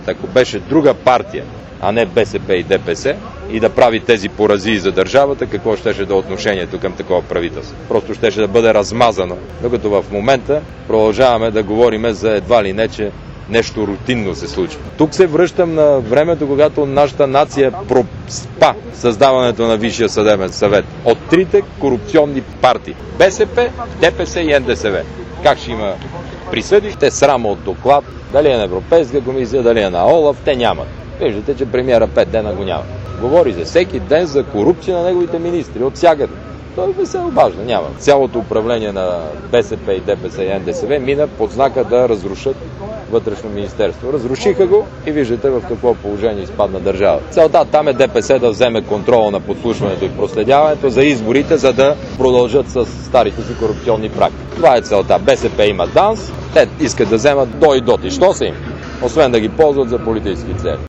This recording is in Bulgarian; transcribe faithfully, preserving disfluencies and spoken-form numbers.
нещата. Ако беше друга партия, а не БСП и ДПС, и да прави тези поразии за държавата, какво щеше да е отношението към такова правителство? Просто щеше да бъде размазано, докато в момента продължаваме да говорим за едва ли не, че нещо рутинно се случва. Тук се връщам на времето, когато нашата нация проспа създаването на Висшия съдебен съвет от трите корупционни партии – БСП, ДПС и Н Д С В. Как ще има присъди? Те срама от доклад, дали е на Европейска комисия, дали е на ОЛАФ, те нямат. Виждате, че премиера пет дена го няма. Говори се всеки ден за корупция на неговите министри от всякъде. Той не се обажда, няма. Цялото управление на БСП и ДПС и Н Д С В мина под знака да разрушат вътрешно министерство. Разрушиха го и виждате в какво положение изпадна държава. Целта там е Д П С да вземе контрола на подслушването и проследяването за изборите, за да продължат с старите си корупционни практики. Това е целта. БСП има ДАНС, те искат да вземат до и до. И що са им? Освен да ги ползват за политически цели.